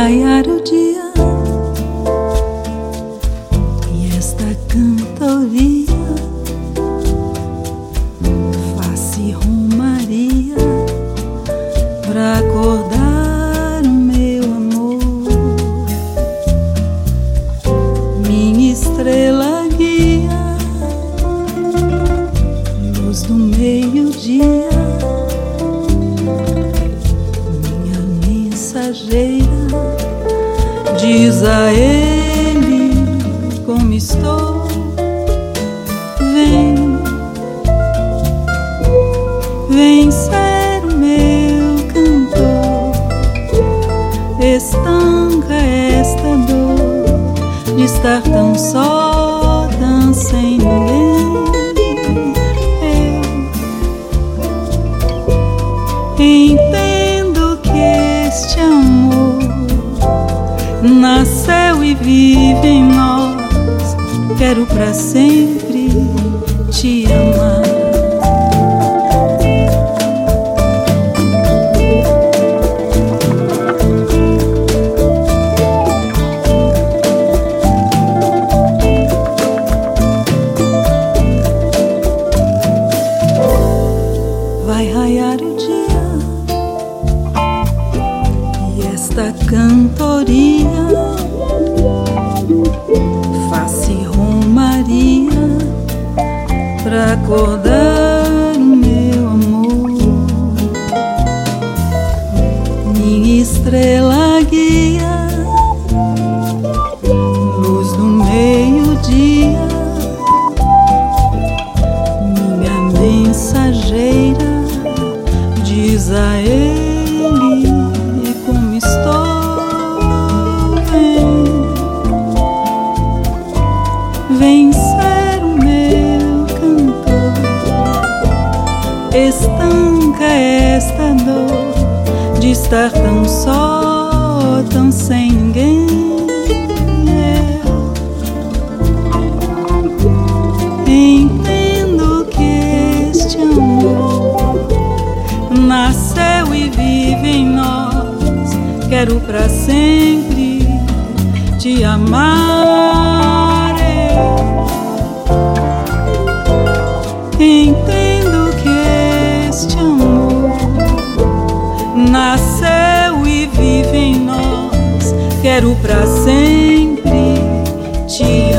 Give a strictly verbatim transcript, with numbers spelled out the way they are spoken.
raiar o dia e esta cantoria faz-se romaria pra acordar o meu amor. Minha estrela guia, luz do meio-dia, minha mensageira, diz a ele como estou. Vem, vem ser o meu cantor, estanca esta dor de estar tão só, tão sem ninguém. Eu entendo que este amor nasceu e vive em nós. Quero pra sempre te amar. Vai raiar o dia e esta cantoria faz-se romaria pra acordar o meu amor. Minha estrela guia, luz do meio-dia, minha mensageira, diz a ele como estou. Vem, vem ser o meu cantor, estanca esta dor de estar tão só, tão sem ninguém. Eu entendo que este amor nasceu e vive em nós. Quero pra sempre te amar. Eu entendo que este amor nasceu e vive em nós. Quero pra sempre te amar.